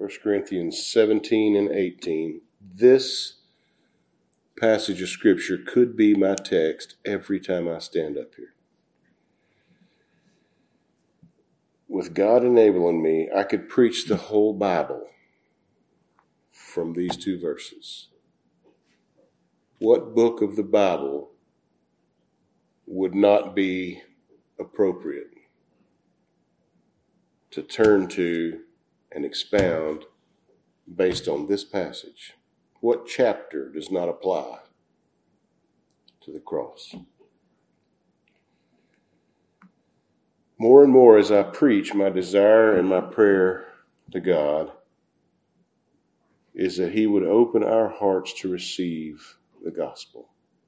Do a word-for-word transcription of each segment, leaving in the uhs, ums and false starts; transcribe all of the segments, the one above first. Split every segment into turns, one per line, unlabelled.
First Corinthians seventeen and eighteen. This passage of Scripture could be my text every time I stand up here. With God enabling me, I could preach the whole Bible from these two verses. What book of the Bible would not be appropriate to turn to and expound based on this passage? What chapter does not apply to the cross? More and more as I preach, my desire and my prayer to God is that He would open our hearts to receive the gospel.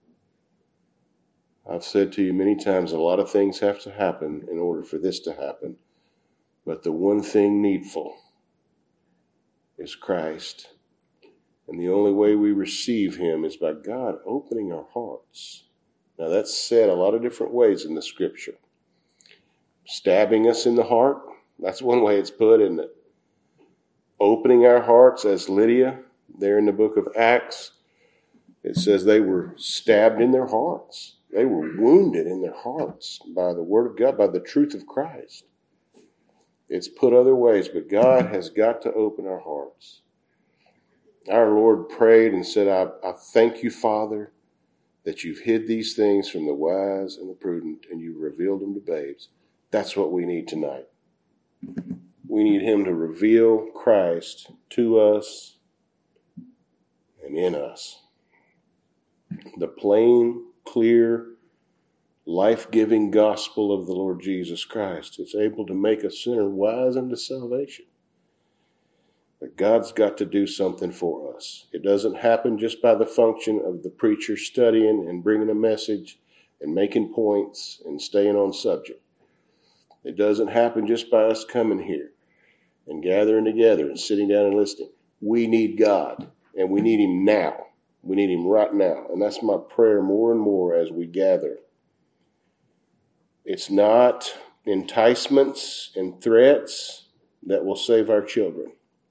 I've said to you many times, a lot of things have to happen in order for this to happen. But the one thing needful is Christ. And the only way we receive Him is by God opening our hearts. Now that's said a lot of different ways in the Scripture. Stabbing us in the heart, that's one way it's put, isn't it? Opening our hearts, as Lydia, there in the book of Acts, it says they were stabbed in their hearts. They were wounded in their hearts by the Word of God, by the truth of Christ. It's put other ways, but God has got to open our hearts. Our Lord prayed and said, I, I thank you, Father, that you've hid these things from the wise and the prudent, and you've revealed them to babes. That's what we need tonight. We need Him to reveal Christ to us and in us. The plain, clear, life-giving gospel of the Lord Jesus Christ. It's able to make a sinner wise unto salvation. But God's got to do something for us. It doesn't happen just by the function of the preacher studying and bringing a message and making points and staying on subject. It doesn't happen just by us coming here and gathering together and sitting down and listening. We need God, and we need Him now. We need Him right now. And that's my prayer more and more as we gather. It's not enticements and threats that will save our children.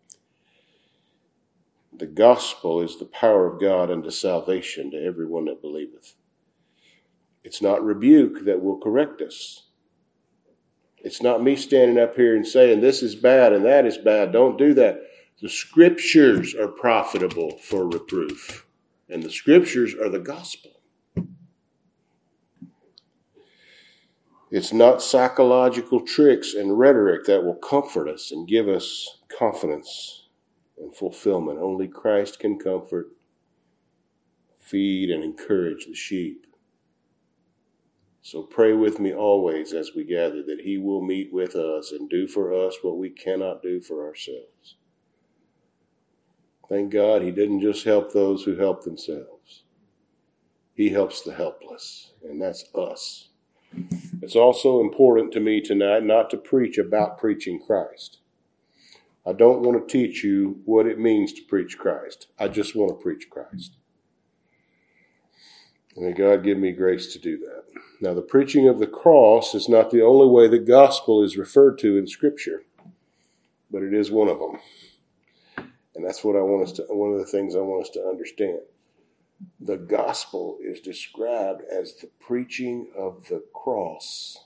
The gospel is the power of God unto salvation to everyone that believeth. It's not rebuke that will correct us. It's not me standing up here and saying this is bad and that is bad. Don't do that. The Scriptures are profitable for reproof. And the Scriptures are the gospel. It's not psychological tricks and rhetoric that will comfort us and give us confidence and fulfillment. Only Christ can comfort, feed, and encourage the sheep. So pray with me always as we gather that He will meet with us and do for us what we cannot do for ourselves. Thank God He didn't just help those who help themselves. He helps the helpless, and that's us. It's also important to me tonight not to preach about preaching Christ. I don't want to teach you what it means to preach Christ. I just want to preach Christ. And may God give me grace to do that. Now, the preaching of the cross is not the only way the gospel is referred to in Scripture, but it is one of them. And that's what I want us to, one of the things I want us to understand. The gospel is described as the preaching of the cross.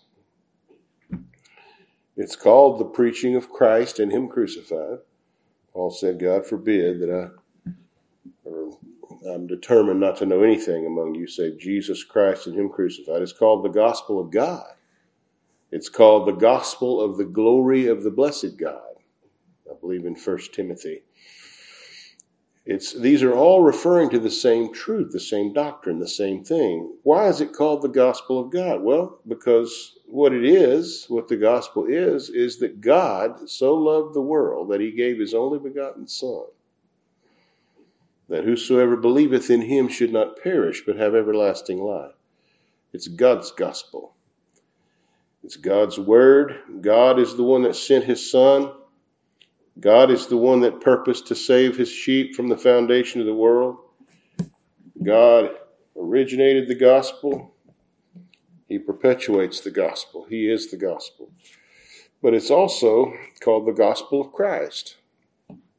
It's called the preaching of Christ and Him crucified. Paul said, God forbid that I, or I'm determined not to know anything among you save Jesus Christ and Him crucified. It's called the gospel of God. It's called the gospel of the glory of the blessed God. I believe in First Timothy. It's, these are all referring to the same truth, the same doctrine, the same thing. Why is it called the gospel of God? Well, because what it is, what the gospel is, is that God so loved the world that He gave His only begotten Son, that whosoever believeth in Him should not perish, but have everlasting life. It's God's gospel. It's God's word. God is the one that sent His Son. God is the one that purposed to save His sheep from the foundation of the world. God originated the gospel. He perpetuates the gospel. He is the gospel. But it's also called the gospel of Christ.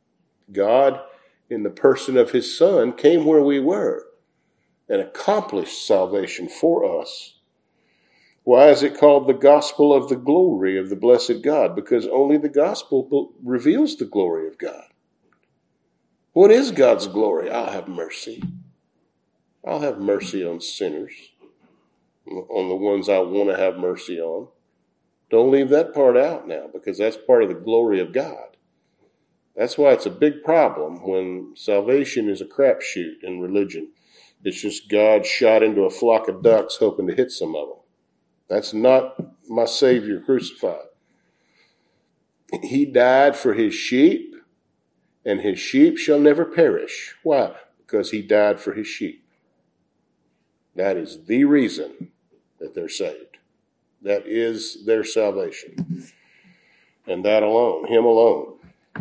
God, in the person of his Son, came where we were and accomplished salvation for us. Why is it called the gospel of the glory of the blessed God? Because only the gospel reveals the glory of God. What is God's glory? I'll have mercy. I'll have mercy on sinners, on the ones I want to have mercy on. Don't leave that part out now, because that's part of the glory of God. That's why it's a big problem when salvation is a crapshoot in religion. It's just God shot into a flock of ducks hoping to hit some of them. That's not my Savior crucified. He died for his sheep, and his sheep shall never perish. Why? Because he died for his sheep. That is the reason that they're saved. That is their salvation. And that alone, him alone.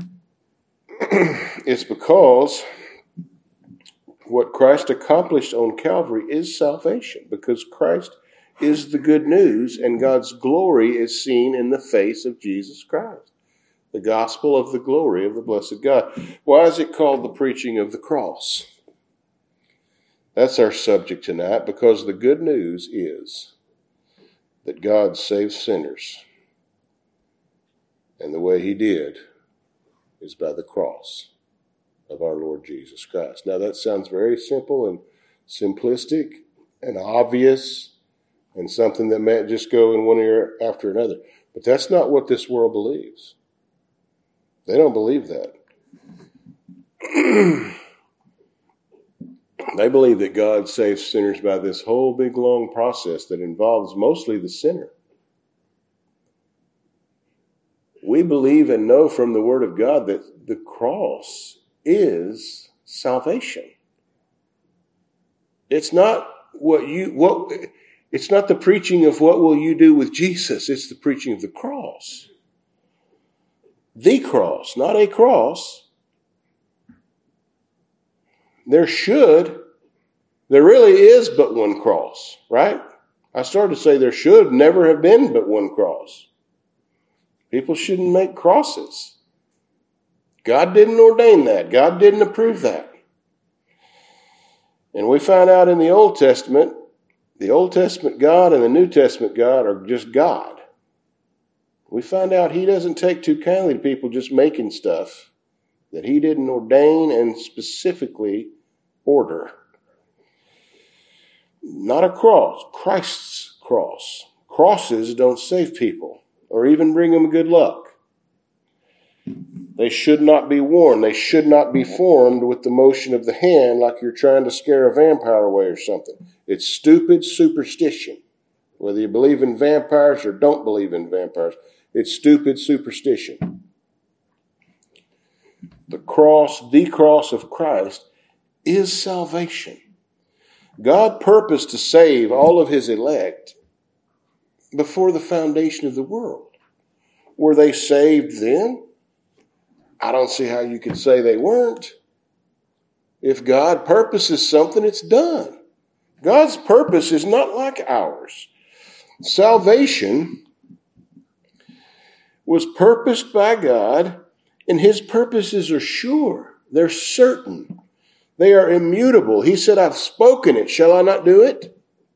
It's because what Christ accomplished on Calvary is salvation, because Christ is the good news, and God's glory is seen in the face of Jesus Christ. The gospel of the glory of the blessed God. Why is it called the preaching of the cross? That's our subject tonight, because the good news is that God saves sinners. And the way he did is by the cross of our Lord Jesus Christ. Now that sounds very simple and simplistic and obvious and something that might just go in one ear after another. But that's not what this world believes. They don't believe that. They believe that God saves sinners by this whole big long process that involves mostly the sinner. We believe and know from the Word of God that the cross is salvation. It's not what you what it's not the preaching of what will you do with Jesus, it's the preaching of the cross. The cross, not a cross. There should, there really is but one cross, right? I started to say there should never have been but one cross. People shouldn't make crosses. God didn't ordain that. God didn't approve that. And we find out in the Old Testament, the Old Testament God and the New Testament God are just God. We find out he doesn't take too kindly to people just making stuff that he didn't ordain and specifically order. Not a cross, Christ's cross. Crosses don't save people or even bring them good luck. They should not be worn. They should not be formed with the motion of the hand like you're trying to scare a vampire away or something. It's stupid superstition. Whether you believe in vampires or don't believe in vampires, it's stupid superstition. The cross, the cross of Christ, is salvation. God purposed to save all of his elect before the foundation of the world. Were they saved then? I don't see how you could say they weren't. If God purposes something, it's done. God's purpose is not like ours. Salvation was purposed by God, and his purposes are sure. They're certain. They are immutable. He said, I've spoken it. Shall I not do it?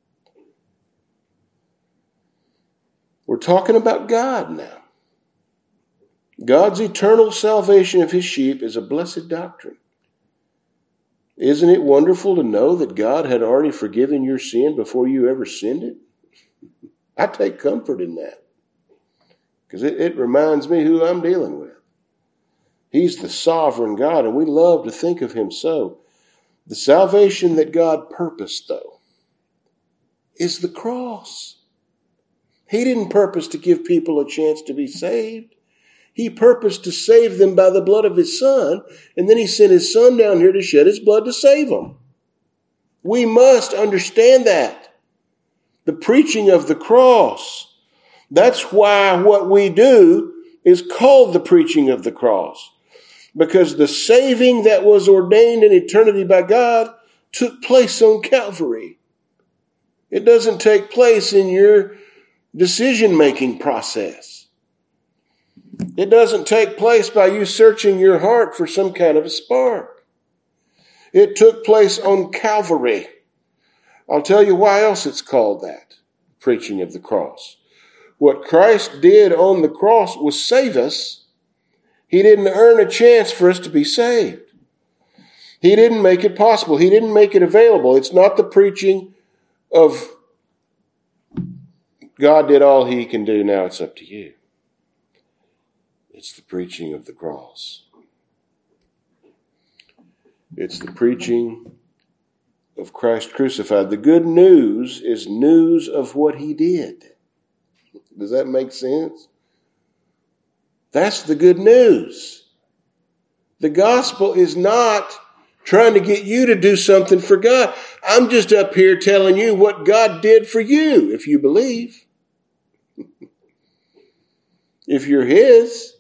We're talking about God now. God's eternal salvation of his sheep is a blessed doctrine. Isn't it wonderful to know that God had already forgiven your sin before you ever sinned it? I take comfort in that. Because it, it reminds me who I'm dealing with. He's the sovereign God, and we love to think of him so. The salvation that God purposed, though, is the cross. He didn't purpose to give people a chance to be saved. He purposed to save them by the blood of his Son, and then he sent his Son down here to shed his blood to save them. We must understand that. The preaching of the cross. That's why what we do is called the preaching of the cross. Because the saving that was ordained in eternity by God took place on Calvary. It doesn't take place in your decision-making process. It doesn't take place by you searching your heart for some kind of a spark. It took place on Calvary. I'll tell you why else it's called that, preaching of the cross. What Christ did on the cross was save us. He didn't earn a chance for us to be saved. He didn't make it possible. He didn't make it available. It's not the preaching of God did all he can do, now it's up to you. It's the preaching of the cross. It's the preaching of Christ crucified. The good news is news of what he did. Does that make sense? That's the good news. The gospel is not trying to get you to do something for God. I'm just up here telling you what God did for you, if you believe. If you're his.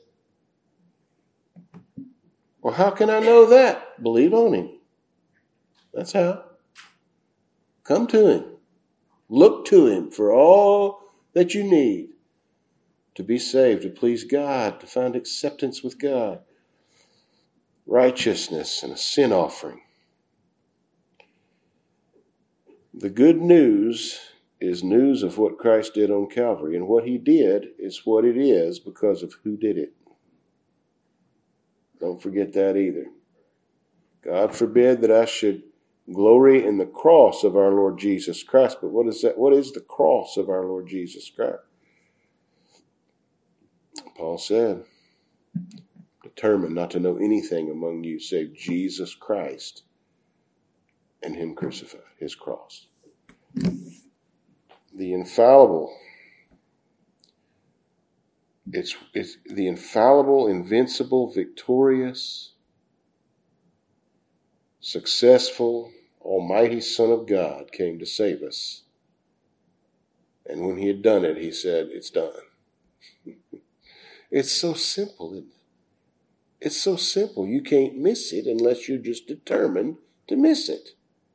Well, how can I know that? Believe on him. That's how. Come to him. Look to him for all that you need to be saved, to please God, to find acceptance with God, righteousness, and a sin offering. The good news is news of what Christ did on Calvary, and what he did is what it is because of who did it. Don't forget that either. God forbid that I should glory in the cross of our Lord Jesus Christ. But what is that? What is the cross of our Lord Jesus Christ? Paul said, determined not to know anything among you save Jesus Christ and him crucified, his cross. The infallible, it's, it's the infallible, invincible, victorious, successful, almighty Son of God came to save us. And when he had done it, he said, it's done. It's so simple, isn't it? It's so simple. You can't miss it unless you're just determined to miss it.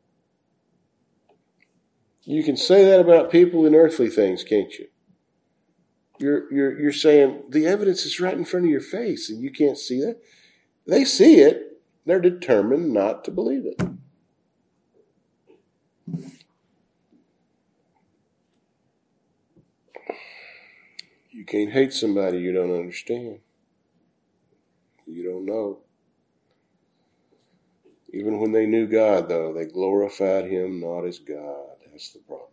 You can say that about people in earthly things, can't you? You're, you're, you're saying the evidence is right in front of your face and you can't see that. They see it. They're determined not to believe it. You can't hate somebody you don't understand. You don't know. Even when they knew God, though, they glorified him not as God. That's the problem.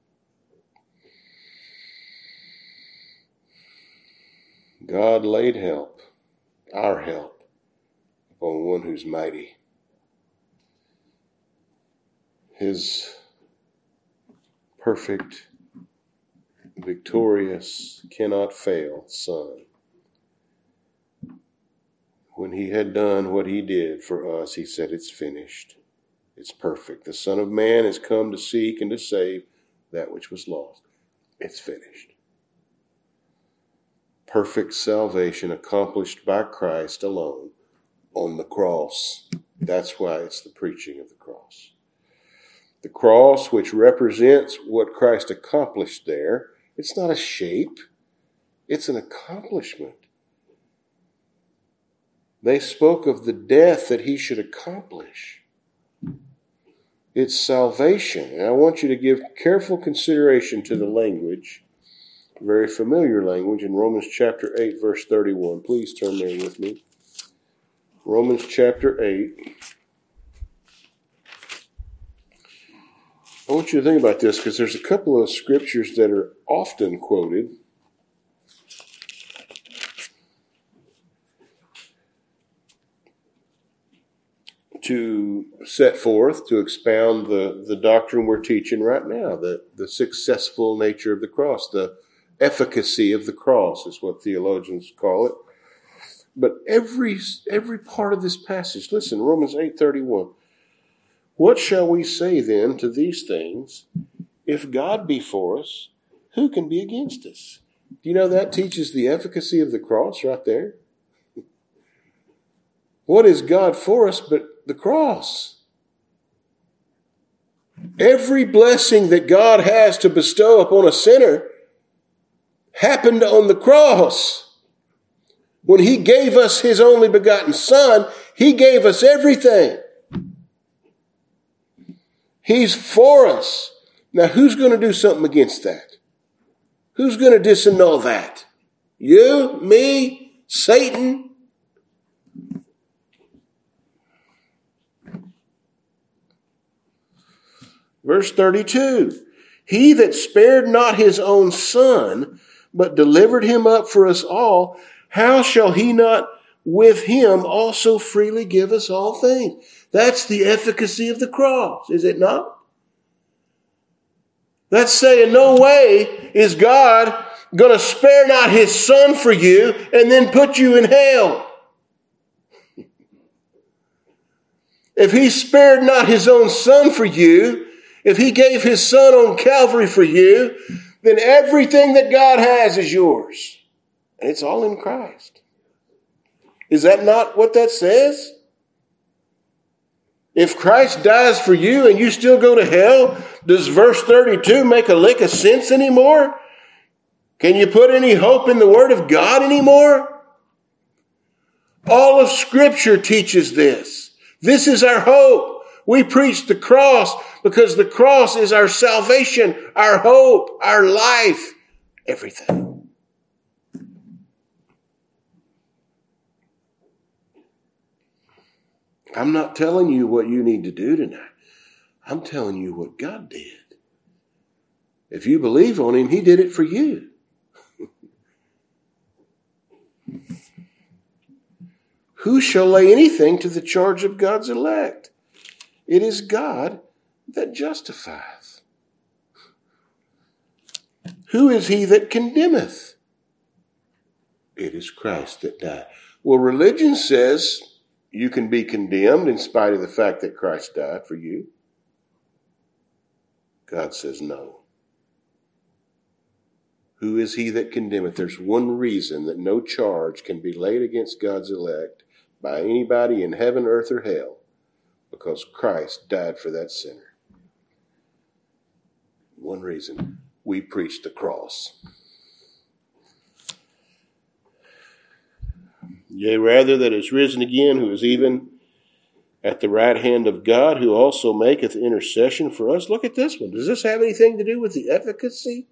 God laid help, our help, upon one who's mighty. His perfect, victorious, cannot fail Son. When he had done what he did for us, he said, it's finished. It's perfect. The Son of Man has come to seek and to save that which was lost. It's finished. Perfect salvation accomplished by Christ alone on the cross. That's why it's the preaching of the cross. The cross, which represents what Christ accomplished there, it's not a shape. It's an accomplishment. They spoke of the death that he should accomplish. It's salvation. And I want you to give careful consideration to the language, very familiar language, in Romans chapter eight, verse thirty-one. Please turn there with me. Romans chapter eight. I want you to think about this because there's a couple of scriptures that are often quoted. To set forth, to expound the, the doctrine we're teaching right now, the, the successful nature of the cross, the efficacy of the cross is what theologians call it. But every every part of this passage, listen, Romans eight thirty-one. What shall we say then to these things? If God be for us, who can be against us? Do you know that teaches the efficacy of the cross right there? What is God for us but the cross? Every blessing that God has to bestow upon a sinner happened on the cross. When he gave us his only begotten Son, he gave us everything. He's for us. Now, who's going to do something against that? Who's going to disannul that? You? Me? Satan? Verse thirty-two, he that spared not his own Son, but delivered him up for us all, how shall he not with him also freely give us all things? That's the efficacy of the cross, is it not? That's saying no way is God going to spare not his Son for you and then put you in hell. If he spared not his own Son for you, if he gave his Son on Calvary for you, then everything that God has is yours. And it's all in Christ. Is that not what that says? If Christ dies for you and you still go to hell, does verse thirty-two make a lick of sense anymore? Can you put any hope in the Word of God anymore? All of Scripture teaches this. This is our hope. We preach the cross because the cross is our salvation, our hope, our life, everything. I'm not telling you what you need to do tonight. I'm telling you what God did. If you believe on him, he did it for you. Who shall lay anything to the charge of God's elect? It is God that justifieth. Who is he that condemneth? It is Christ that died. Well, religion says you can be condemned in spite of the fact that Christ died for you. God says no. Who is he that condemneth? There's one reason that no charge can be laid against God's elect by anybody in heaven, earth, or hell. Because Christ died for that sinner. One reason. We preach the cross. Yea, rather that is risen again, who is even at the right hand of God, who also maketh intercession for us. Look at this one. Does this have anything to do with the efficacy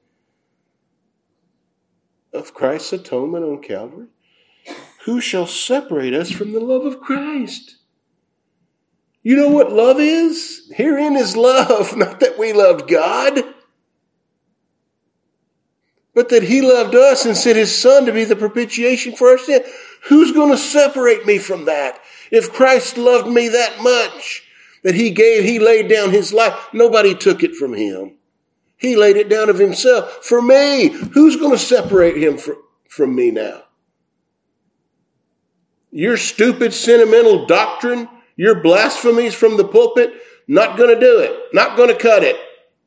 of Christ's atonement on Calvary? Who shall separate us from the love of Christ? You know what love is? Herein is love, not that we loved God, but that he loved us and sent his Son to be the propitiation for our sin. Who's going to separate me from that? If Christ loved me that much, that he gave, he laid down his life, nobody took it from him. He laid it down of himself for me. Who's going to separate him from, from me now? Your stupid, sentimental doctrine, your blasphemies from the pulpit, not going to do it. Not going to cut it.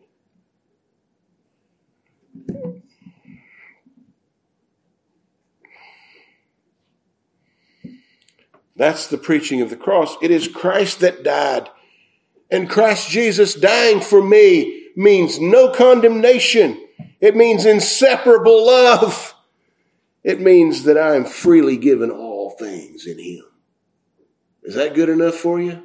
That's the preaching of the cross. It is Christ that died. And Christ Jesus dying for me means no condemnation. It means inseparable love. It means that I am freely given all things in him. Is that good enough for you?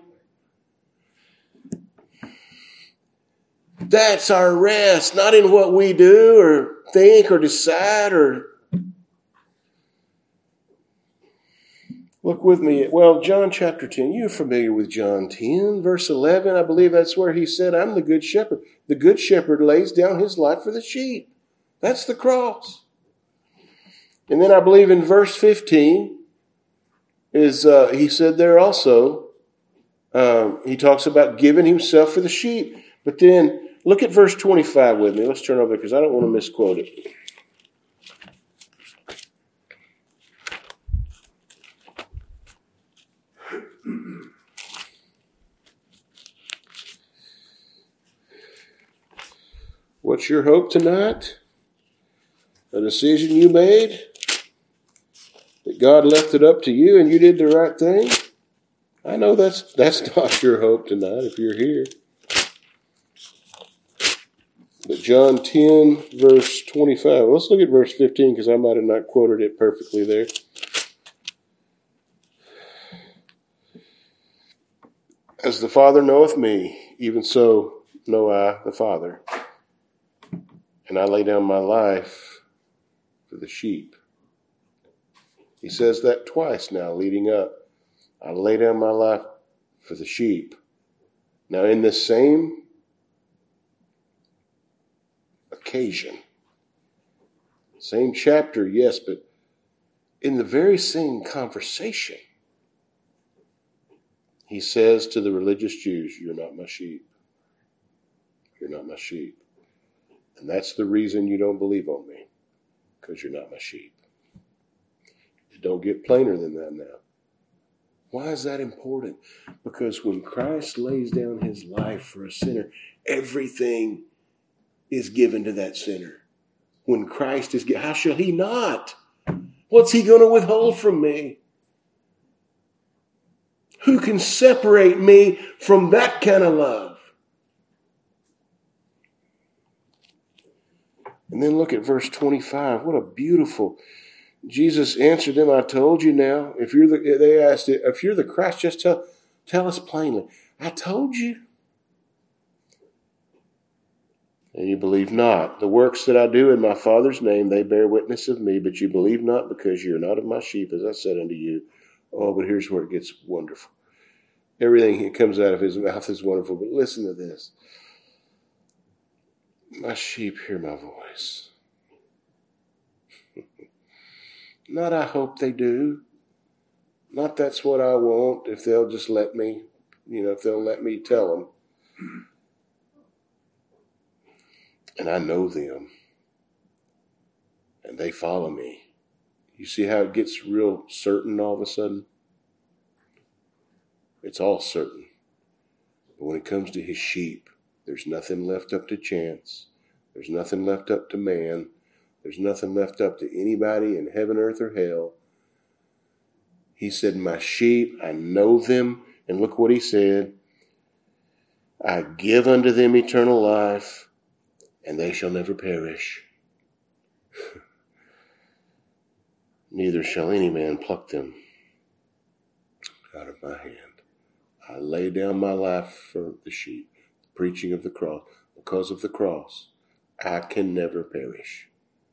That's our rest, not in what we do or think or decide or... Look with me at, well, John chapter ten. You're familiar with John ten, verse eleven. I believe that's where he said, I'm the good shepherd. The good shepherd lays down his life for the sheep. That's the cross. And then I believe in verse fifteen, is uh, he said there also, um, he talks about giving himself for the sheep. But then look at verse twenty-five with me. Let's turn over because I don't want to misquote it. What's your hope tonight? A decision you made? That God left it up to you and you did the right thing? I know that's that's not your hope tonight if you're here. But John ten, verse twenty-five. Let's look at verse fifteen because I might have not quoted it perfectly there. As the Father knoweth me, even so know I the Father. And I lay down my life for the sheep. He says that twice now, leading up. I lay down my life for the sheep. Now, in the same occasion, same chapter, yes, but in the very same conversation, he says to the religious Jews, you're not my sheep. You're not my sheep. And that's the reason you don't believe on me, because you're not my sheep. It don't get plainer than that now. Why is that important? Because when Christ lays down his life for a sinner, everything is given to that sinner. When Christ is given, how shall he not? What's he going to withhold from me? Who can separate me from that kind of love? And then look at verse twenty-five. What a beautiful... Jesus answered them, I told you now. If you're the, they asked it, if you're the Christ, just tell, tell us plainly. I told you. And you believe not. The works that I do in my Father's name, they bear witness of me, but you believe not because you're not of my sheep, as I said unto you. Oh, but here's where it gets wonderful. Everything that comes out of his mouth is wonderful, but listen to this. My sheep hear my voice. Not I hope they do. Not that's what I want, if they'll just let me, you know, if they'll let me tell them. And I know them. And they follow me. You see how it gets real certain all of a sudden? It's all certain. But when it comes to his sheep, there's nothing left up to chance. There's nothing left up to man. There's nothing left up to anybody in heaven, earth, or hell. He said, my sheep, I know them. And look what he said. I give unto them eternal life, and they shall never perish. Neither shall any man pluck them out of my hand. I lay down my life for the sheep, the preaching of the cross. Because of the cross, I can never perish.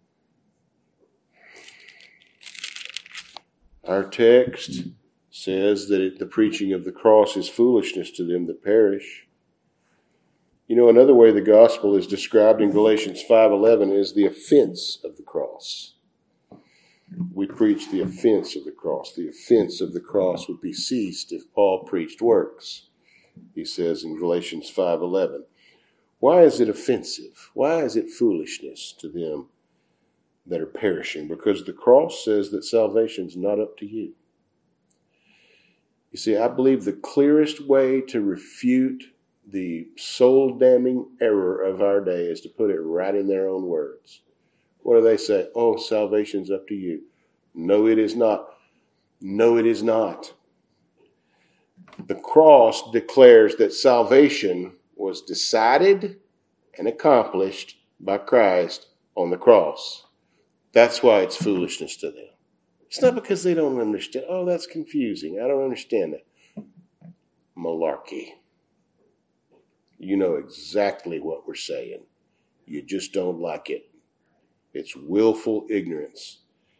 Our text says that it, the preaching of the cross is foolishness to them that perish. You know, another way the gospel is described in Galatians five eleven is the offense of the cross. We preach the offense of the cross. The offense of the cross would be ceased if Paul preached works, he says in Galatians five eleven. Why is it offensive? Why is it foolishness to them that are perishing? Because the cross says that salvation's not up to you. You see, I believe the clearest way to refute the soul-damning error of our day is to put it right in their own words. What do they say? Oh, salvation's up to you. No, it is not. No, it is not. The cross declares that salvation was decided and accomplished by Christ on the cross. That's why it's foolishness to them. It's not because they don't understand. Oh, that's confusing. I don't understand that. Malarkey. You know exactly what we're saying. You just don't like it. It's willful ignorance.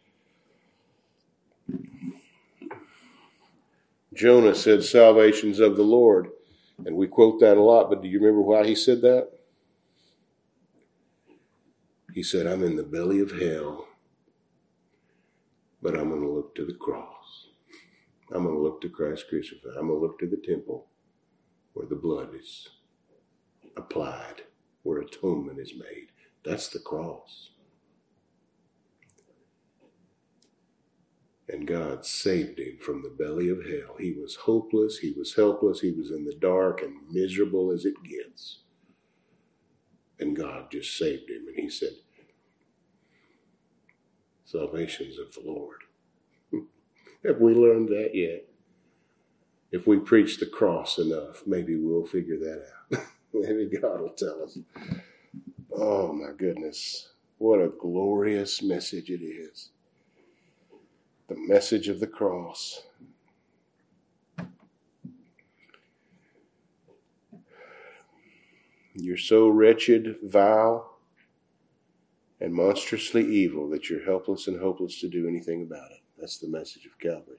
Jonah said, salvation's of the Lord. And we quote that a lot, but do you remember why he said that? He said, I'm in the belly of hell, but I'm going to look to the cross. I'm going to look to Christ crucified. I'm going to look to the temple where the blood is applied, where atonement is made. That's the cross. And God saved him from the belly of hell. He was hopeless. He was helpless. He was in the dark and miserable as it gets. And God just saved him. And he said, salvation's of the Lord. Have we learned that yet? If we preach the cross enough, maybe we'll figure that out. Maybe God will tell us. Oh my goodness. What a glorious message it is. The message of the cross. You're so wretched, vile, and monstrously evil that you're helpless and hopeless to do anything about it. That's the message of Calvary.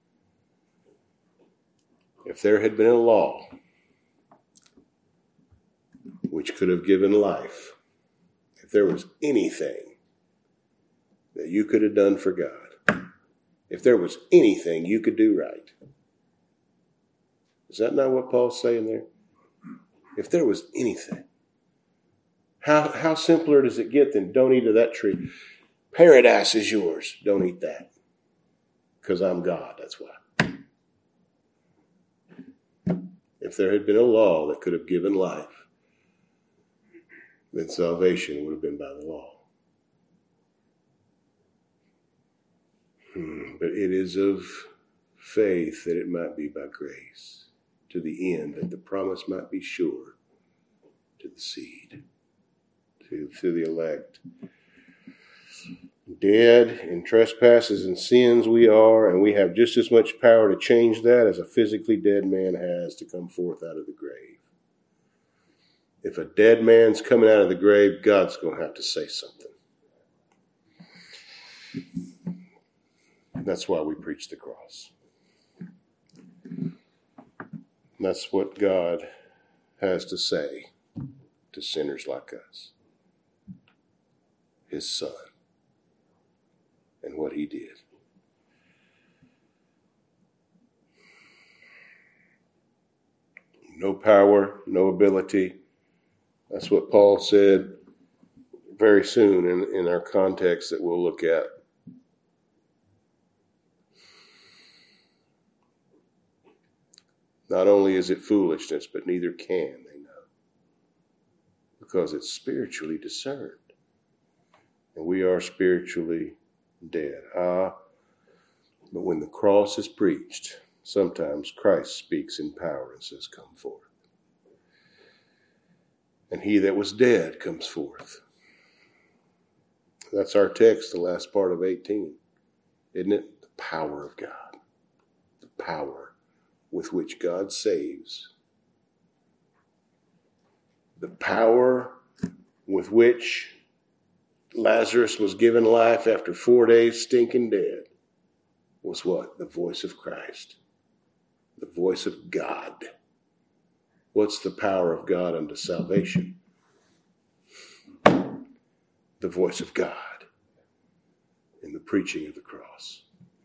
If there had been a law which could have given life, if there was anything that you could have done for God, if there was anything you could do right, is that not what Paul's saying there? If there was anything, how, how simpler does it get than don't eat of that tree? Paradise is yours. Don't eat that. Because I'm God, that's why. If there had been a law that could have given life, then salvation would have been by the law. Hmm, but it is of faith that it might be by grace, to the end that the promise might be sure to the seed, to, to the elect. Dead in trespasses and sins we are, and we have just as much power to change that as a physically dead man has to come forth out of the grave. If a dead man's coming out of the grave, God's going to have to say something. That's why we preach the cross. That's what God has to say to sinners like us. His Son. And what he did. No power, no ability. That's what Paul said very soon in, in our context that we'll look at. Not only is it foolishness, but neither can they know. Because it's spiritually discerned. And we are spiritually dead. Ah, but when the cross is preached, sometimes Christ speaks in power and says, come forth. And he that was dead comes forth. That's our text, the last part of eighteen. Isn't it? The power of God. The power with which God saves. The power with which Lazarus was given life after four days stinking dead was what? The voice of Christ. The voice of God. What's the power of God unto salvation? The voice of God in the preaching of the cross.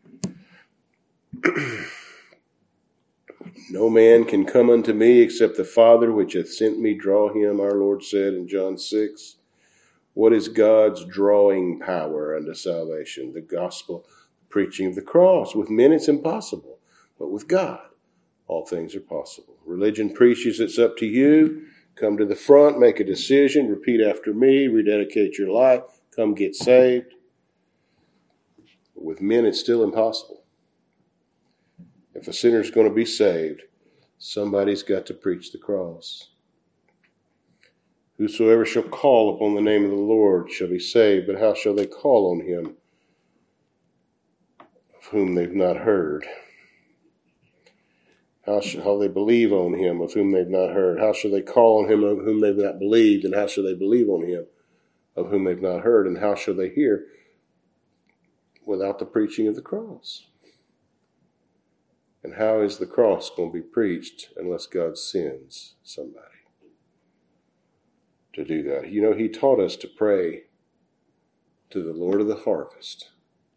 No man can come unto me except the Father which hath sent me draw him, our Lord said in John six. What is God's drawing power unto salvation? The gospel, preaching of the cross. With men it's impossible, but with God all things are possible. Religion preaches it's up to you. Come to the front, make a decision, repeat after me, rededicate your life, come get saved. With men it's still impossible. If a sinner's going to be saved, somebody's got to preach the cross. Whosoever shall call upon the name of the Lord shall be saved, but how shall they call on him of whom they've not heard? How shall they believe on him of whom they've not heard? How shall they call on him of whom they've not believed? And how shall they believe on him of whom they've not heard? And how shall they hear without the preaching of the cross? And how is the cross going to be preached unless God sends somebody to do that? You know, he taught us to pray to the Lord of the harvest.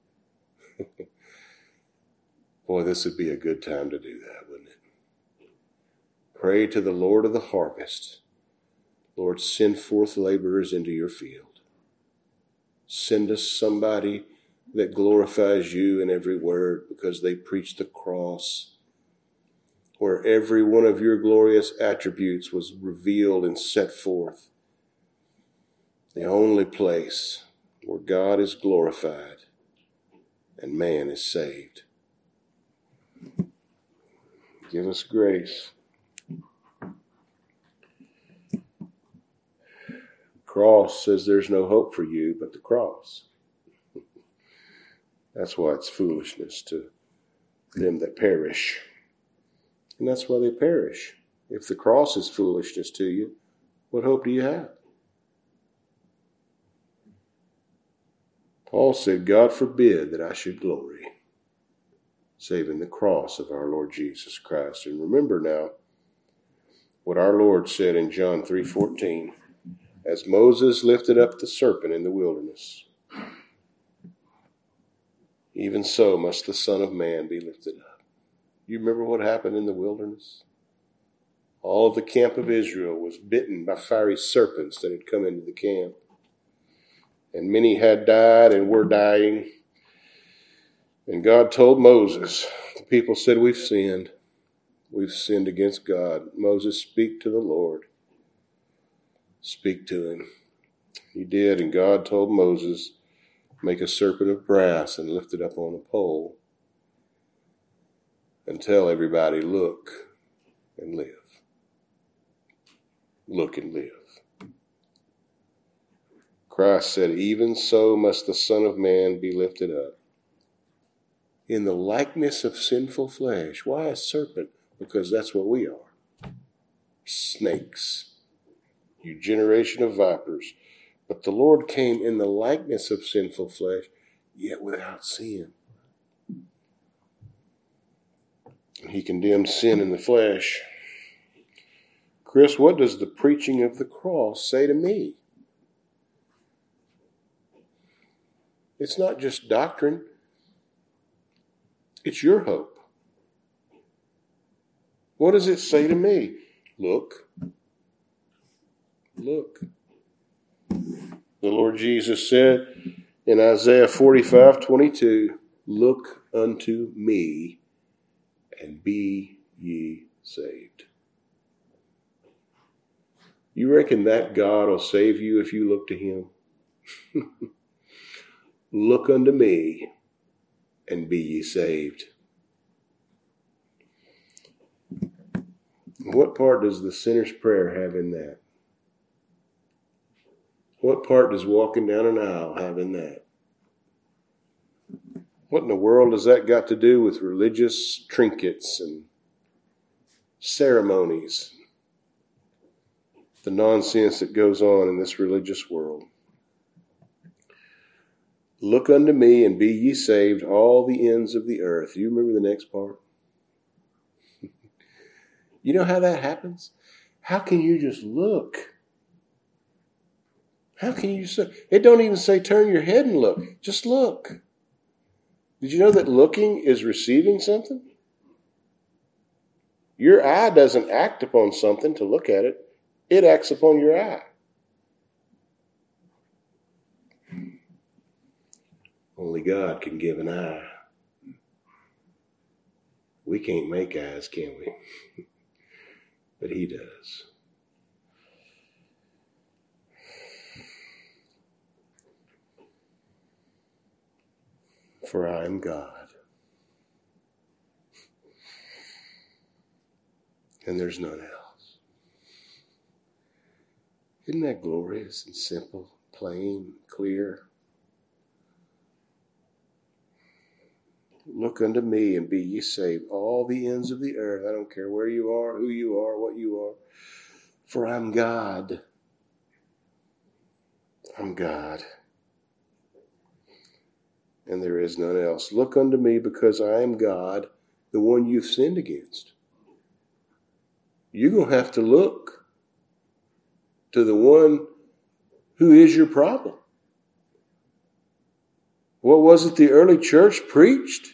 Boy, this would be a good time to do that, wouldn't it? Pray to the Lord of the harvest. Lord, send forth laborers into your field. Send us somebody that glorifies you in every word because they preach the cross, where every one of your glorious attributes was revealed and set forth. The only place where God is glorified and man is saved. Give us grace. The cross says there's no hope for you but the cross. That's why it's foolishness to them that perish. And that's why they perish. If the cross is foolishness to you, What hope do you have? Paul said, God forbid that I should glory, save in the cross of our Lord Jesus Christ. And remember now what our Lord said in John three fourteen, as Moses lifted up the serpent in the wilderness, even so must the Son of Man be lifted up. You remember what happened in the wilderness? All of the camp of Israel was bitten by fiery serpents that had come into the camp. And many had died and were dying. And God told Moses, the people said, we've sinned. We've sinned against God. Moses, speak to the Lord. Speak to him. He did, and God told Moses, make a serpent of brass and lift it up on a pole and tell everybody, look and live. Look and live. Christ said, even so must the Son of Man be lifted up. In the likeness of sinful flesh. Why a serpent? Because that's what we are. Snakes. You generation of vipers. But the Lord came in the likeness of sinful flesh, yet without sin. He condemned sin in the flesh. Chris, what does the preaching of the cross say to me? It's not just doctrine. It's your hope. What does it say to me? Look. Look. The Lord Jesus said in Isaiah forty-five twenty-two, look unto me and be ye saved. You reckon that God will save you if you look to him? Look unto me and be ye saved. What part does the sinner's prayer have in that? What part does walking down an aisle have in that? What in the world has that got to do with religious trinkets and ceremonies? The nonsense that goes on in this religious world. Look unto me and be ye saved, all the ends of the earth. You remember the next part? You know how that happens? How can you just look? How can you say? It don't even say turn your head and look. Just look. Did you know that looking is receiving something? Your eye doesn't act upon something to look at it. It acts upon your eye. Only God can give an eye. We can't make eyes, can we? But he does. For I am God. And there's none else. Isn't that glorious and simple, plain, clear? Look unto me and be ye saved, all the ends of the earth. I don't care where you are, who you are, what you are. For I'm God. I'm God. And there is none else. Look unto me because I am God, the one you've sinned against. You're going to have to look to the one who is your problem. What was it the early church preached?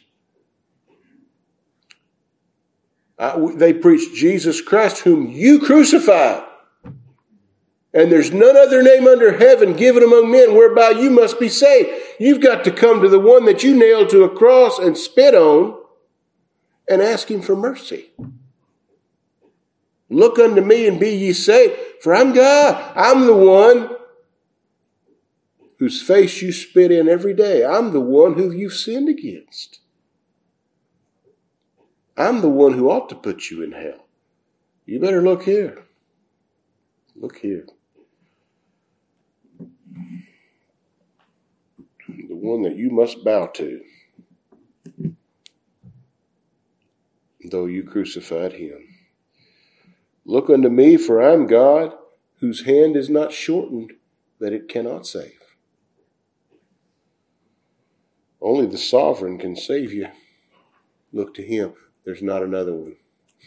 Uh, they preached Jesus Christ, whom you crucified. And there's none other name under heaven given among men whereby you must be saved. You've got to come to the one that you nailed to a cross and spit on and ask him for mercy. Look unto me and be ye saved, for I'm God. I'm the one whose face you spit in every day. I'm the one who you've sinned against. I'm the one who ought to put you in hell. You better look here. Look here. The one that you must bow to, though you crucified him. Look unto me, for I am God, whose hand is not shortened that it cannot save. Only the sovereign can save you. Look to him. There's not another one.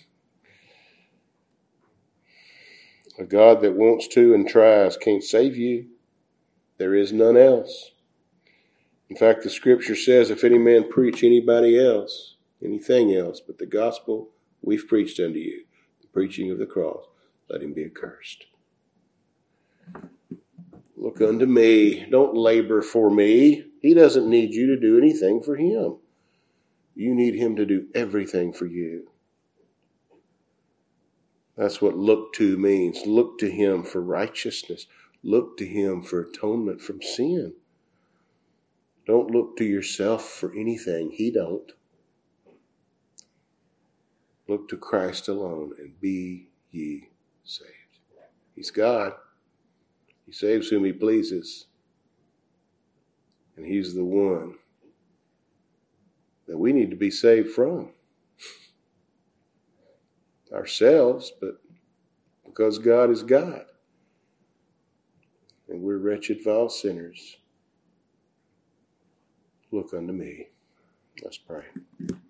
A God that wants to and tries can't save you. There is none else. In fact, the scripture says, if any man preach anybody else, anything else but the gospel we've preached unto you, the preaching of the cross, let him be accursed. Look unto me. Don't labor for me. He doesn't need you to do anything for him. You need him to do everything for you. That's what look to means. Look to him for righteousness. Look to him for atonement from sin. Don't look to yourself for anything. He don't. Look to Christ alone and be ye saved. He's God. He saves whom he pleases. And he's the one that we need to be saved from. Ourselves, but because God is God. And we're wretched, vile sinners. Look unto me. Let's pray.